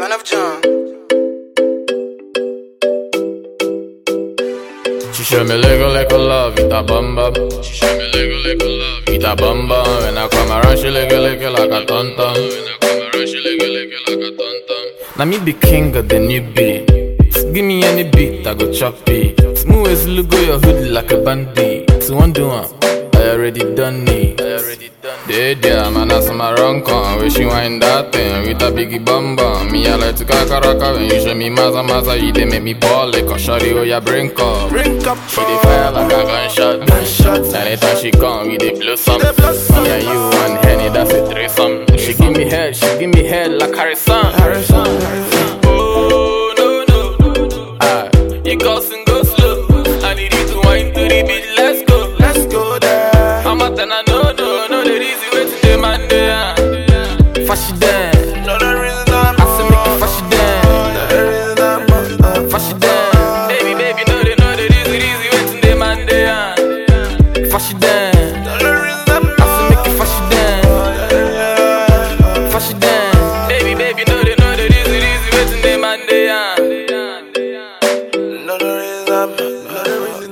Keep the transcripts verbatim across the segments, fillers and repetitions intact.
Son of John. She show me little, little love, it a bum bum. She show me little, little love, it a bum bum. When I come around, she little, little like a tom tom. When I come around, she little, little like a tom tom. Now me be king of the new beat. Give me any beat, I go chop it. Smooth as look go your hood like a bandit. So one do one, I already done it. I already done it. Yeah, man, that's my wrong con. Wish you wind that thing with a biggie bum bum. Me I like to kakaraka when you show me maza maza. You they make me ball like a shawty, oh yeah, brink up. Drink up, She dey fire like a gunshot. gunshot. Anytime she come, we dey blow some. They blow some. Me and you one Henny, that's a threesome. She give me head, she give me head like Harrison. Harrison, Harrison. Oh no no, ah, it goes and go slow. I need you to wind to the beat, let's go. Let's go there. I'm out and I know, no, no, the easy way to demand it. Fashion dance, No, the reason I'm I say make it fashion dance. the reason I'm Fashion dance, baby, baby, no, they know the easy, easy way to demand it. Fashion dance, No, the reason I'm I say make it fashion dance. Fashion dance, baby, baby, no, they know the easy, easy way to demand it. No, the reason I'm No, the reason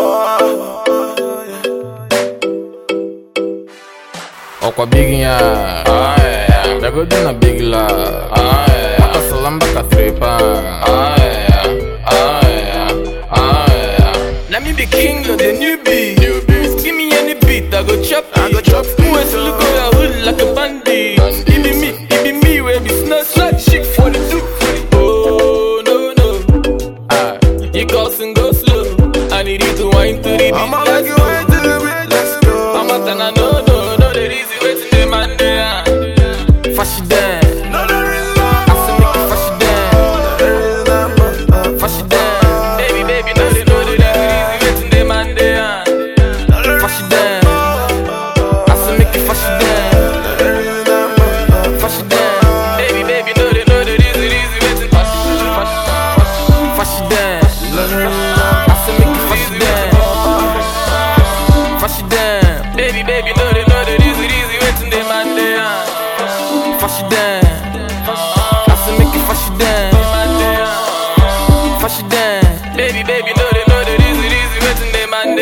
I'm Okwa big ya, ah yeah. Never been a big la, ah yeah. Baka salam baka trepa, ah yeah, ah yeah, ah yeah. Let me be king of the new beat. New beat. Give me any beat, I go chop it. I go chop it. Who else look on your hood like a bandit? Bandit. It be me, it be me, where be snot like shit for the two. Oh no no, ah, you cause and go slow. I need you to wind to the beat. I'ma Let's make you go. wait till the beat. Let's go. I'm out and I know, no, no, the easy way to demand it. Fashion dance, No, the reason I'm I say make it fashion dance. The reason I'm Fashion dance, baby, baby, no, they know the easy way to demand it. Fashion dance, I say make it fashion dance. Fashion dance, baby, baby, no, they know the easy, easy way to fashion, fashion, fashion dance. I say make it fashion dance. Fashion dance, baby, baby, no, they know the easy, easy way to demand it. Fashion dance, I say make it fashion dance. Fashion dance, baby, baby, no, they know the easy, easy way to demand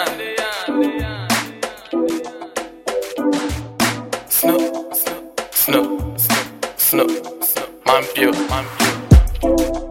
it. Snow, snow, snow, snow, snow, man pure, man pure.